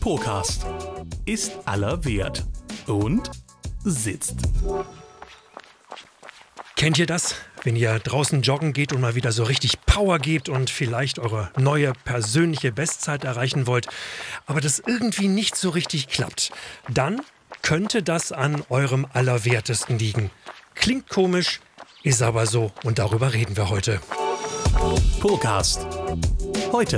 Procast. Ist aller wert. Und sitzt. Kennt ihr das? Wenn ihr draußen joggen geht und mal wieder so richtig Power gebt und vielleicht eure neue persönliche Bestzeit erreichen wollt, aber das irgendwie nicht so richtig klappt, dann könnte das an eurem Allerwertesten liegen. Klingt komisch, ist aber so und darüber reden wir heute. Procast. Heute.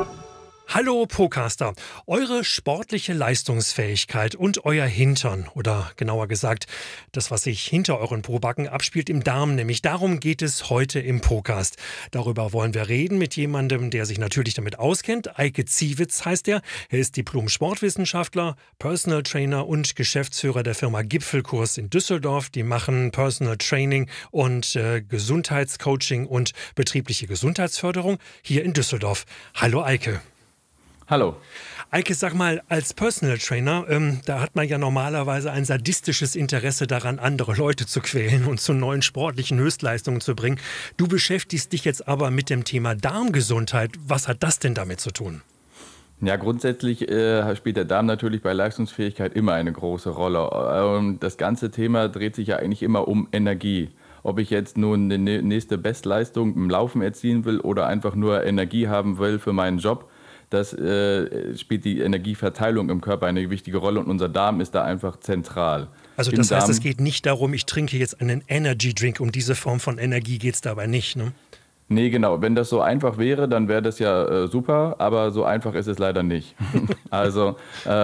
Hallo Procaster, eure sportliche Leistungsfähigkeit und euer Hintern, oder genauer gesagt, das, was sich hinter euren Pobacken abspielt im Darm, nämlich darum geht es heute im Procast. Darüber wollen wir reden mit jemandem, der sich natürlich damit auskennt. Eike Ziewitz heißt er. Er ist Diplom-Sportwissenschaftler, Personal Trainer und Geschäftsführer der Firma Gipfelkurs in Düsseldorf. Die machen Personal Training und Gesundheitscoaching und betriebliche Gesundheitsförderung hier in Düsseldorf. Hallo Eike. Hallo. Eike, sag mal, als Personal Trainer, da hat man ja normalerweise ein sadistisches Interesse daran, andere Leute zu quälen und zu neuen sportlichen Höchstleistungen zu bringen. Du beschäftigst dich jetzt aber mit dem Thema Darmgesundheit. Was hat das denn damit zu tun? Ja, grundsätzlich spielt der Darm natürlich bei Leistungsfähigkeit immer eine große Rolle. Das ganze Thema dreht sich ja eigentlich immer um Energie. Ob ich jetzt nun die nächste Bestleistung im Laufen erzielen will oder einfach nur Energie haben will für meinen Job, das spielt die Energieverteilung im Körper eine wichtige Rolle und unser Darm ist da einfach zentral. Also das heißt, es geht nicht darum, ich trinke jetzt einen Energy Drink, um diese Form von Energie geht es dabei nicht, ne? Nee, genau. Wenn das so einfach wäre, dann wäre das ja super, aber so einfach ist es leider nicht. Also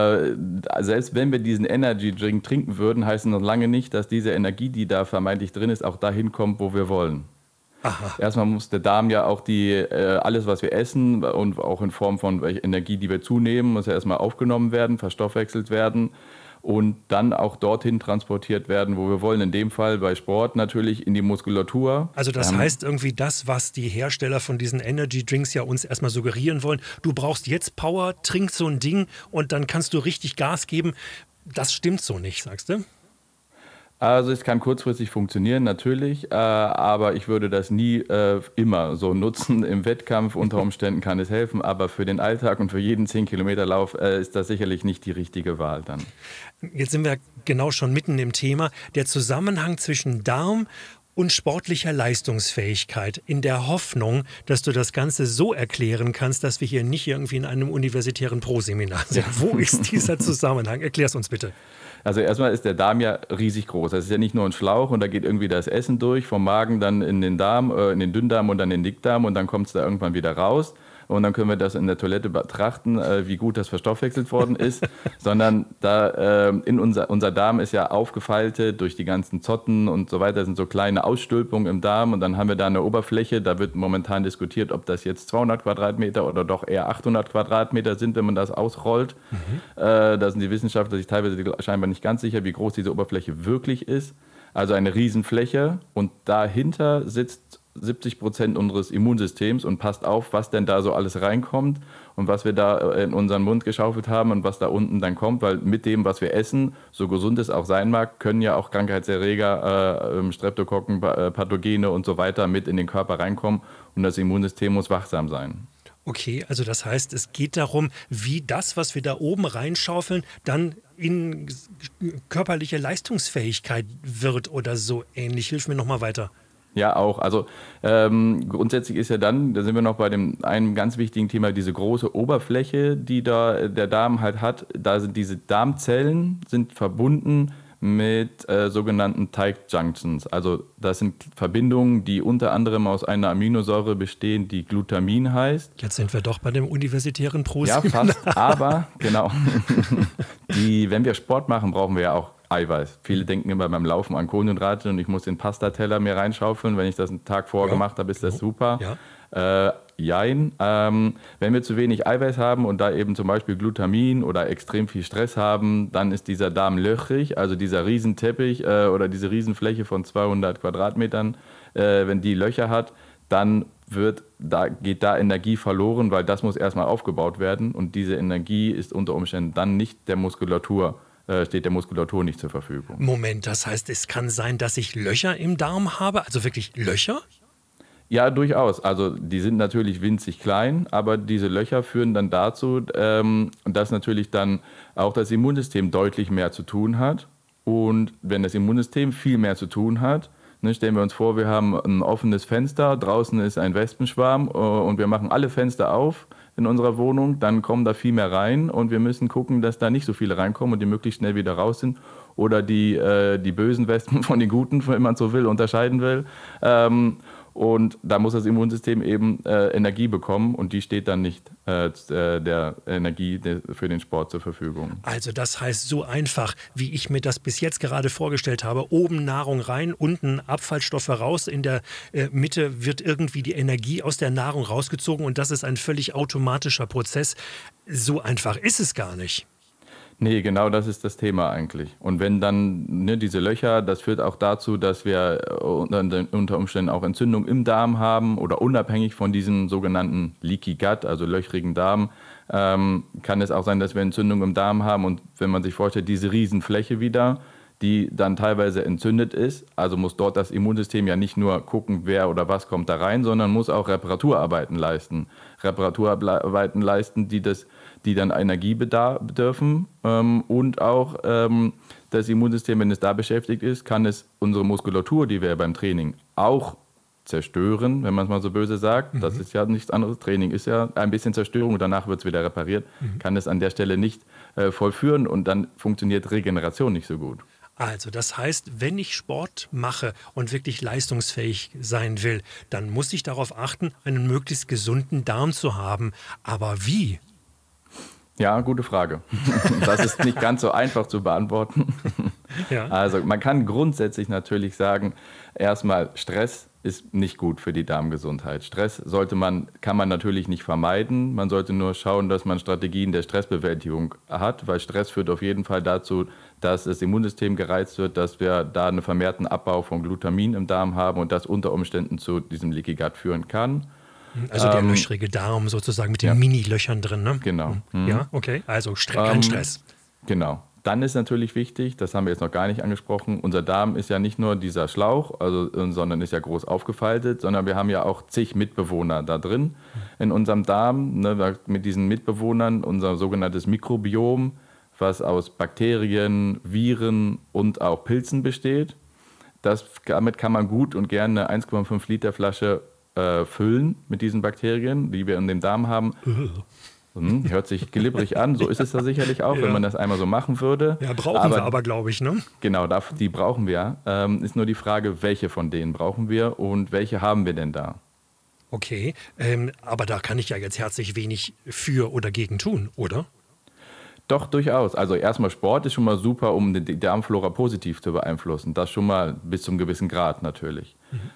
selbst wenn wir diesen Energy Drink trinken würden, heißt es noch lange nicht, dass diese Energie, die da vermeintlich drin ist, auch dahin kommt, wo wir wollen. Aha. Erstmal muss der Darm ja auch alles, was wir essen und auch in Form von welcher Energie, die wir zunehmen, muss ja erstmal aufgenommen werden, verstoffwechselt werden und dann auch dorthin transportiert werden, wo wir wollen. In dem Fall bei Sport natürlich in die Muskulatur. Also das heißt irgendwie das, was die Hersteller von diesen Energy Drinks ja uns erstmal suggerieren wollen. Du brauchst jetzt Power, trink so ein Ding und dann kannst du richtig Gas geben. Das stimmt so nicht, sagst du? Also es kann kurzfristig funktionieren, natürlich, aber ich würde das nie immer so nutzen. Im Wettkampf unter Umständen kann es helfen, aber für den Alltag und für jeden 10-Kilometer-Lauf ist das sicherlich nicht die richtige Wahl dann. Jetzt sind wir genau schon mitten im Thema. Der Zusammenhang zwischen Darm und sportlicher Leistungsfähigkeit, in der Hoffnung, dass du das Ganze so erklären kannst, dass wir hier nicht irgendwie in einem universitären Pro-Seminar sind. Ja. Wo ist dieser Zusammenhang? Erklär's uns bitte. Also erstmal ist der Darm ja riesig groß. Das ist ja nicht nur ein Schlauch und da geht irgendwie das Essen durch, vom Magen dann in den Darm, in den Dünndarm und dann in den Dickdarm und dann kommt es da irgendwann wieder raus. Und dann können wir das in der Toilette betrachten, wie gut das verstoffwechselt worden ist. Sondern unser Darm ist ja aufgefaltet durch die ganzen Zotten und so weiter. Das sind so kleine Ausstülpungen im Darm und dann haben wir da eine Oberfläche. Da wird momentan diskutiert, ob das jetzt 200 Quadratmeter oder doch eher 800 Quadratmeter sind, wenn man das ausrollt. Da sind die Wissenschaftler sich teilweise scheinbar nicht ganz sicher, wie groß diese Oberfläche wirklich ist. Also eine Riesenfläche und dahinter sitzt 70% unseres Immunsystems und passt auf, was denn da so alles reinkommt und was wir da in unseren Mund geschaufelt haben und was da unten dann kommt, weil mit dem, was wir essen, so gesund es auch sein mag, können ja auch Krankheitserreger, Streptokokken, Pathogene und so weiter mit in den Körper reinkommen und das Immunsystem muss wachsam sein. Okay, also das heißt, es geht darum, wie das, was wir da oben reinschaufeln, dann in körperliche Leistungsfähigkeit wird oder so ähnlich. Hilf mir nochmal weiter. Ja, auch. Also grundsätzlich ist ja dann, da sind wir noch bei einem ganz wichtigen Thema, diese große Oberfläche, die da der Darm halt hat. Da sind diese Darmzellen sind verbunden mit sogenannten Tight Junctions. Also das sind Verbindungen, die unter anderem aus einer Aminosäure bestehen, die Glutamin heißt. Jetzt sind wir doch bei dem universitären Ja, fast, aber genau. Wenn wir Sport machen, brauchen wir ja auch Eiweiß. Viele denken immer beim Laufen an Kohlenhydrate und ich muss den Pastateller mir reinschaufeln. Wenn ich das einen Tag vorher gemacht habe, ist das super. Ja. Jein. Wenn wir zu wenig Eiweiß haben und da eben zum Beispiel Glutamin oder extrem viel Stress haben, dann ist dieser Darm löchrig, also dieser Riesenteppich oder diese Riesenfläche von 200 Quadratmetern, wenn die Löcher hat, dann geht da Energie verloren, weil das muss erstmal aufgebaut werden und diese Energie ist unter Umständen dann nicht der Muskulatur steht der Muskulatur nicht zur Verfügung. Moment, das heißt, es kann sein, dass ich Löcher im Darm habe? Also wirklich Löcher? Ja, durchaus. Also die sind natürlich winzig klein, aber diese Löcher führen dann dazu, dass natürlich dann auch das Immunsystem deutlich mehr zu tun hat. Und wenn das Immunsystem viel mehr zu tun hat, ne, stellen wir uns vor, wir haben ein offenes Fenster, draußen ist ein Wespenschwarm und wir machen alle Fenster auf in unserer Wohnung, dann kommen da viel mehr rein und wir müssen gucken, dass da nicht so viele reinkommen und die möglichst schnell wieder raus sind. Oder die bösen Wespen von den guten, wenn man so will, unterscheiden will. Und da muss das Immunsystem eben Energie bekommen und die steht dann nicht der Energie für den Sport zur Verfügung. Also das heißt so einfach, wie ich mir das bis jetzt gerade vorgestellt habe, oben Nahrung rein, unten Abfallstoffe raus, in der Mitte wird irgendwie die Energie aus der Nahrung rausgezogen und das ist ein völlig automatischer Prozess. So einfach ist es gar nicht. Nee, genau das ist das Thema eigentlich. Und wenn dann diese Löcher, das führt auch dazu, dass wir unter Umständen auch Entzündung im Darm haben oder unabhängig von diesem sogenannten Leaky Gut, also löchrigen Darm, kann es auch sein, dass wir Entzündung im Darm haben. Und wenn man sich vorstellt, diese Riesenfläche wieder, die dann teilweise entzündet ist, also muss dort das Immunsystem ja nicht nur gucken, wer oder was kommt da rein, sondern muss auch Reparaturarbeiten leisten. Reparaturarbeiten leisten, die dann Energie bedürfen und auch das Immunsystem, wenn es da beschäftigt ist, kann es unsere Muskulatur, die wir beim Training auch zerstören, wenn man es mal so böse sagt. Das ist ja nichts anderes. Training ist ja ein bisschen Zerstörung und danach wird es wieder repariert. Kann es an der Stelle nicht vollführen und dann funktioniert Regeneration nicht so gut. Also das heißt, wenn ich Sport mache und wirklich leistungsfähig sein will, dann muss ich darauf achten, einen möglichst gesunden Darm zu haben. Aber wie? Ja, gute Frage. Das ist nicht ganz so einfach zu beantworten. Ja. Also man kann grundsätzlich natürlich sagen, erstmal Stress ist nicht gut für die Darmgesundheit. Stress kann man natürlich nicht vermeiden. Man sollte nur schauen, dass man Strategien der Stressbewältigung hat, weil Stress führt auf jeden Fall dazu, dass das Immunsystem gereizt wird, dass wir da einen vermehrten Abbau von Glutamin im Darm haben und das unter Umständen zu diesem Leaky Gut führen kann. Also der löchrige Darm sozusagen mit den Mini-Löchern drin, ne? Genau. Ja, okay. Also kein Stress. Genau. Dann ist natürlich wichtig, das haben wir jetzt noch gar nicht angesprochen, unser Darm ist ja nicht nur dieser Schlauch, sondern ist ja groß aufgefaltet, sondern wir haben ja auch zig Mitbewohner da drin in unserem Darm. Ne, mit diesen Mitbewohnern unser sogenanntes Mikrobiom, was aus Bakterien, Viren und auch Pilzen besteht. Damit kann man gut und gerne eine 1,5 Liter Flasche füllen mit diesen Bakterien, die wir in dem Darm haben. Hört sich glibberig an, so ist es da sicherlich auch, wenn man das einmal so machen würde. Ja, brauchen wir aber, glaube ich, ne? Genau, die brauchen wir. Ist nur die Frage, welche von denen brauchen wir und welche haben wir denn da? Okay, aber da kann ich ja jetzt herzlich wenig für oder gegen tun, oder? Doch, durchaus. Also erstmal Sport ist schon mal super, um die Darmflora positiv zu beeinflussen. Das schon mal bis zum gewissen Grad natürlich.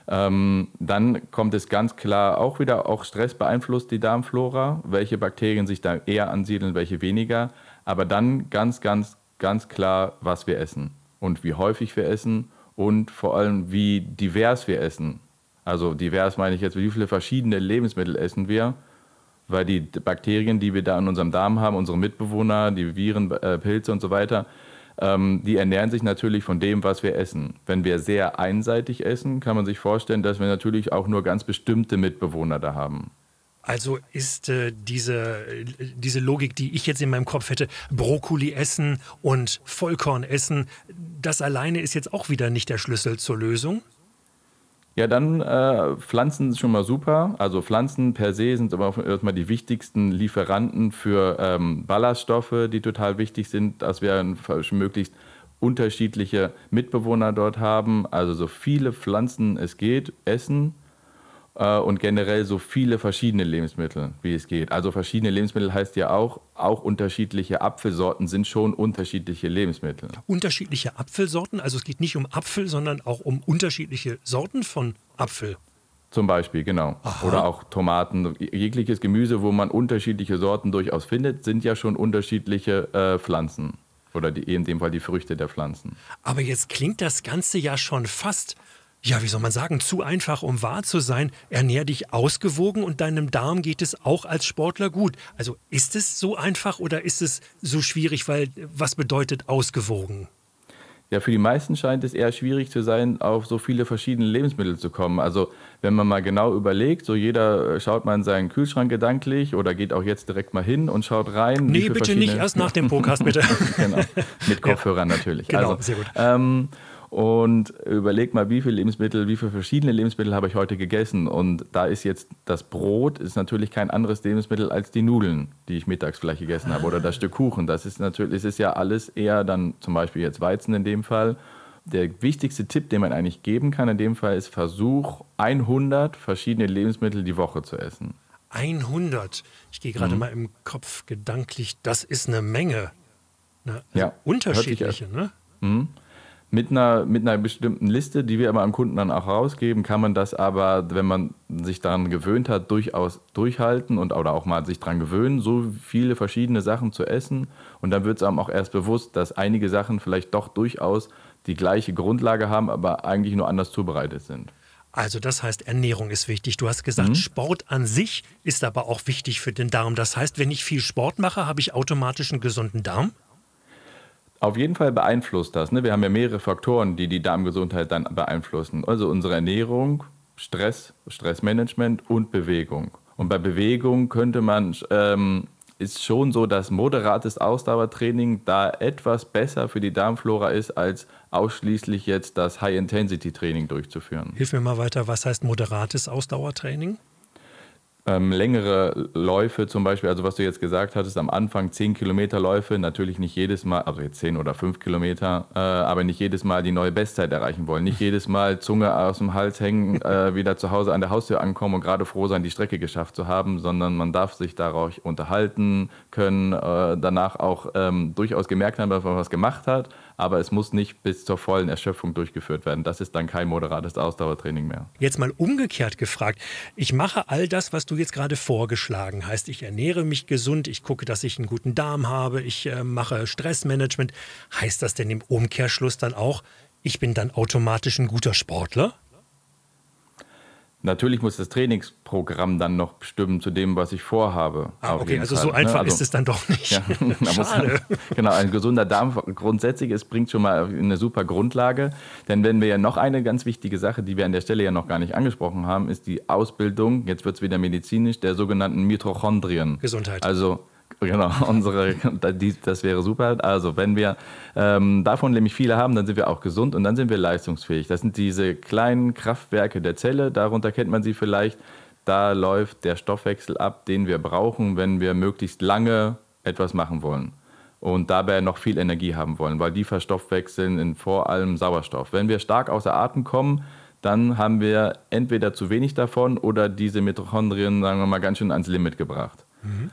Dann kommt es ganz klar auch Stress beeinflusst die Darmflora, welche Bakterien sich da eher ansiedeln, welche weniger. Aber dann ganz, ganz, ganz klar, was wir essen und wie häufig wir essen und vor allem, wie divers wir essen. Also divers meine ich jetzt, wie viele verschiedene Lebensmittel essen wir. Weil die Bakterien, die wir da in unserem Darm haben, unsere Mitbewohner, die Viren, Pilze und so weiter, die ernähren sich natürlich von dem, was wir essen. Wenn wir sehr einseitig essen, kann man sich vorstellen, dass wir natürlich auch nur ganz bestimmte Mitbewohner da haben. Also ist diese Logik, die ich jetzt in meinem Kopf hätte, Brokkoli essen und Vollkorn essen, das alleine ist jetzt auch wieder nicht der Schlüssel zur Lösung? Ja, dann Pflanzen ist schon mal super. Also Pflanzen per se sind aber erstmal die wichtigsten Lieferanten für Ballaststoffe, die total wichtig sind, dass wir möglichst unterschiedliche Mitbewohner dort haben. Also so viele Pflanzen es geht, essen und generell so viele verschiedene Lebensmittel, wie es geht. Also verschiedene Lebensmittel heißt ja auch unterschiedliche Apfelsorten sind schon unterschiedliche Lebensmittel. Unterschiedliche Apfelsorten? Also es geht nicht um Apfel, sondern auch um unterschiedliche Sorten von Apfel? Zum Beispiel, genau. Aha. Oder auch Tomaten. Jegliches Gemüse, wo man unterschiedliche Sorten durchaus findet, sind ja schon unterschiedliche Pflanzen. Oder in dem Fall die Früchte der Pflanzen. Aber jetzt klingt das Ganze ja schon fast, ja, wie soll man sagen, zu einfach, um wahr zu sein. Ernähr dich ausgewogen und deinem Darm geht es auch als Sportler gut. Also ist es so einfach oder ist es so schwierig, weil was bedeutet ausgewogen? Ja, für die meisten scheint es eher schwierig zu sein, auf so viele verschiedene Lebensmittel zu kommen. Also wenn man mal genau überlegt, so jeder schaut mal in seinen Kühlschrank gedanklich oder geht auch jetzt direkt mal hin und schaut rein. Nee, bitte nicht erst nach dem Podcast, bitte. Genau, mit Kopfhörern natürlich. Genau, also, sehr gut. Und überleg mal, wie viele verschiedene Lebensmittel habe ich heute gegessen. Und da ist jetzt das Brot ist natürlich kein anderes Lebensmittel als die Nudeln, die ich mittags vielleicht gegessen habe. Oder das Stück Kuchen. Das ist natürlich, es ist ja alles eher dann zum Beispiel jetzt Weizen in dem Fall. Der wichtigste Tipp, den man eigentlich geben kann in dem Fall ist, versuch 100 verschiedene Lebensmittel die Woche zu essen. 100. Ich gehe gerade mal im Kopf gedanklich, das ist eine Menge. Ne? Also Ja, unterschiedliche, ne? Mit einer bestimmten Liste, die wir aber am Kunden dann auch rausgeben, kann man das aber, wenn man sich daran gewöhnt hat, durchaus durchhalten oder auch mal sich daran gewöhnen, so viele verschiedene Sachen zu essen. Und dann wird es einem auch erst bewusst, dass einige Sachen vielleicht doch durchaus die gleiche Grundlage haben, aber eigentlich nur anders zubereitet sind. Also das heißt, Ernährung ist wichtig. Du hast gesagt, Sport an sich ist aber auch wichtig für den Darm. Das heißt, wenn ich viel Sport mache, habe ich automatisch einen gesunden Darm? Auf jeden Fall beeinflusst das. Ne? Wir haben ja mehrere Faktoren, die die Darmgesundheit dann beeinflussen. Also unsere Ernährung, Stressmanagement und Bewegung. Und bei Bewegung ist schon so, dass moderates Ausdauertraining da etwas besser für die Darmflora ist, als ausschließlich jetzt das High-Intensity-Training durchzuführen. Hilf mir mal weiter, was heißt moderates Ausdauertraining? Längere Läufe zum Beispiel, also was du jetzt gesagt hattest, am Anfang 10 Kilometer Läufe, natürlich nicht jedes Mal, also jetzt 10 oder 5 Kilometer, aber nicht jedes Mal die neue Bestzeit erreichen wollen. Nicht jedes Mal Zunge aus dem Hals hängen, wieder zu Hause an der Haustür ankommen und gerade froh sein, die Strecke geschafft zu haben, sondern man darf sich darauf unterhalten können, danach auch durchaus gemerkt haben, dass man was gemacht hat, aber es muss nicht bis zur vollen Erschöpfung durchgeführt werden. Das ist dann kein moderates Ausdauertraining mehr. Jetzt mal umgekehrt gefragt. Ich mache all das, was du jetzt gerade vorgeschlagen hast. Ich ernähre mich gesund, ich gucke, dass ich einen guten Darm habe, ich mache Stressmanagement. Heißt das denn im Umkehrschluss dann auch, ich bin dann automatisch ein guter Sportler? Natürlich muss das Trainingsprogramm dann noch bestimmen zu dem, was ich vorhabe. Okay, also so einfach ist es dann doch nicht. Ja, Schade. Genau, ein gesunder Darm grundsätzlich, es bringt schon mal eine super Grundlage. Denn wenn wir ja noch eine ganz wichtige Sache, die wir an der Stelle ja noch gar nicht angesprochen haben, ist die Ausbildung, jetzt wird es wieder medizinisch, der sogenannten Mitochondrien. Gesundheit. Also genau, das wäre super. Also wenn wir davon nämlich viele haben, dann sind wir auch gesund und dann sind wir leistungsfähig. Das sind diese kleinen Kraftwerke der Zelle, darunter kennt man sie vielleicht. Da läuft der Stoffwechsel ab, den wir brauchen, wenn wir möglichst lange etwas machen wollen und dabei noch viel Energie haben wollen, weil die verstoffwechseln vor allem Sauerstoff. Wenn wir stark außer Atem kommen, dann haben wir entweder zu wenig davon oder diese Mitochondrien, sagen wir mal, ganz schön ans Limit gebracht.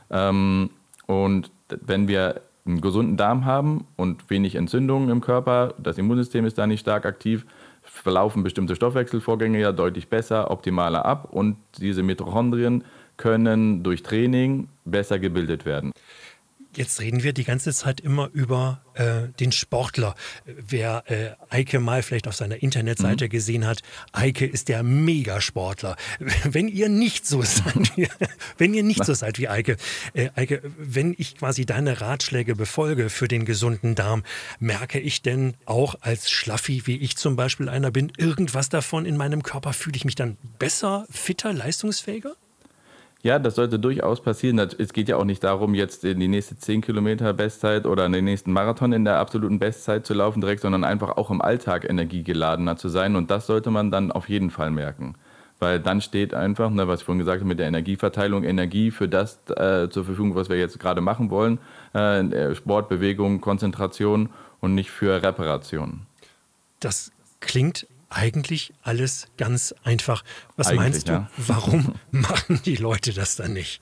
Und wenn wir einen gesunden Darm haben und wenig Entzündungen im Körper, das Immunsystem ist da nicht stark aktiv, verlaufen bestimmte Stoffwechselvorgänge ja deutlich besser, optimaler ab und diese Mitochondrien können durch Training besser gebildet werden. Jetzt reden wir die ganze Zeit immer über den Sportler. Wer Eike mal vielleicht auf seiner Internetseite gesehen hat, Eike ist der Megasportler. Wenn ihr nicht so seid wie Eike, Eike, wenn ich quasi deine Ratschläge befolge für den gesunden Darm, merke ich denn auch als Schlaffi, wie ich zum Beispiel einer bin, irgendwas davon in meinem Körper? Fühle ich mich dann besser, fitter, leistungsfähiger? Ja, das sollte durchaus passieren. Es geht ja auch nicht darum, jetzt in die nächste 10 Kilometer Bestzeit oder in den nächsten Marathon in der absoluten Bestzeit zu laufen direkt, sondern einfach auch im Alltag energiegeladener zu sein. Und das sollte man dann auf jeden Fall merken. Weil dann steht einfach, was ich vorhin gesagt habe, mit der Energieverteilung, Energie für das zur Verfügung, was wir jetzt gerade machen wollen. Sport, Bewegung, Konzentration und nicht für Reparation. Das klingt eigentlich alles ganz einfach. Was Eigentlich, meinst du, warum machen die Leute das dann nicht?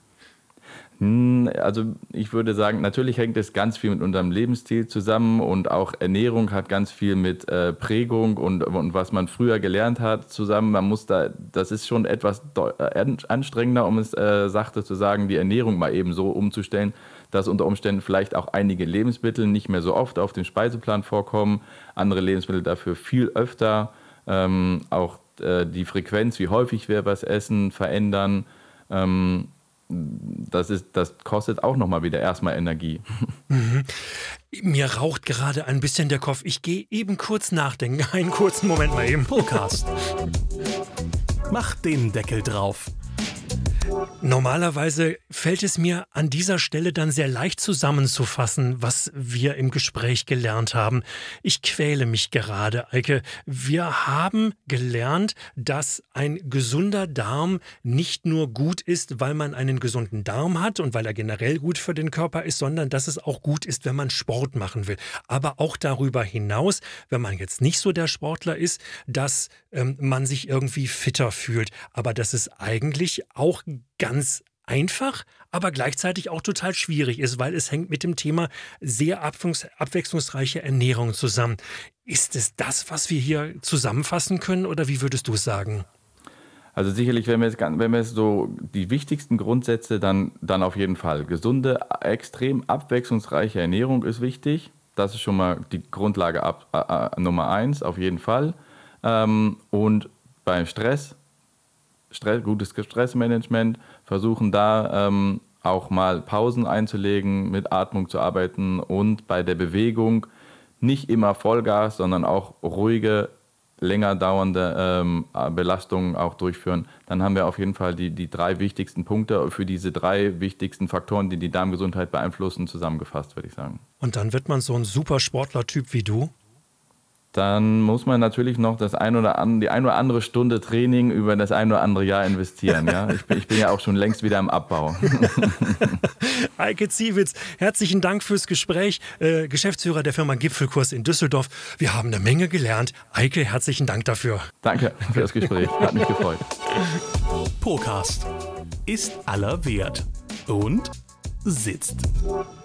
Also ich würde sagen, natürlich hängt es ganz viel mit unserem Lebensstil zusammen und auch Ernährung hat ganz viel mit Prägung und was man früher gelernt hat zusammen. Das ist schon etwas anstrengender, um es sachte zu sagen, die Ernährung mal eben so umzustellen, dass unter Umständen vielleicht auch einige Lebensmittel nicht mehr so oft auf dem Speiseplan vorkommen, andere Lebensmittel dafür viel öfter. Auch die Frequenz, wie häufig wir was essen, verändern. das kostet auch nochmal wieder erstmal Energie. Mhm. Mir raucht gerade ein bisschen der Kopf. Ich gehe eben kurz nachdenken. Einen kurzen Moment mal eben. Podcast. Mach den Deckel drauf. Normalerweise fällt es mir an dieser Stelle dann sehr leicht zusammenzufassen, was wir im Gespräch gelernt haben. Ich quäle mich gerade, Eike. Wir haben gelernt, dass ein gesunder Darm nicht nur gut ist, weil man einen gesunden Darm hat und weil er generell gut für den Körper ist, sondern dass es auch gut ist, wenn man Sport machen will. Aber auch darüber hinaus, wenn man jetzt nicht so der Sportler ist, dass man sich irgendwie fitter fühlt. Aber dass es eigentlich auch ganz einfach, aber gleichzeitig auch total schwierig ist, weil es hängt mit dem Thema sehr abwechslungsreiche Ernährung zusammen. Ist es das, was wir hier zusammenfassen können, oder wie würdest du es sagen? Also sicherlich, wenn wir jetzt so die wichtigsten Grundsätze, dann auf jeden Fall. Gesunde, extrem abwechslungsreiche Ernährung ist wichtig. Das ist schon mal die Grundlage Nummer 1, auf jeden Fall. Und beim Stress, gutes Stressmanagement, versuchen da auch mal Pausen einzulegen, mit Atmung zu arbeiten und bei der Bewegung nicht immer Vollgas, sondern auch ruhige, länger dauernde Belastungen auch durchführen. Dann haben wir auf jeden Fall die 3 wichtigsten Punkte für diese 3 wichtigsten Faktoren, die die Darmgesundheit beeinflussen, zusammengefasst, würde ich sagen. Und dann wird man so ein super Sportler-Typ wie du? Dann muss man natürlich noch die ein oder andere Stunde Training über das ein oder andere Jahr investieren. Ja? Ich bin ja auch schon längst wieder im Abbau. Eike Ziewitz, herzlichen Dank fürs Gespräch. Geschäftsführer der Firma Gipfelkurs in Düsseldorf. Wir haben eine Menge gelernt. Eike, herzlichen Dank dafür. Danke für das Gespräch. Hat mich gefreut. Podcast ist aller wert. Und sitzt.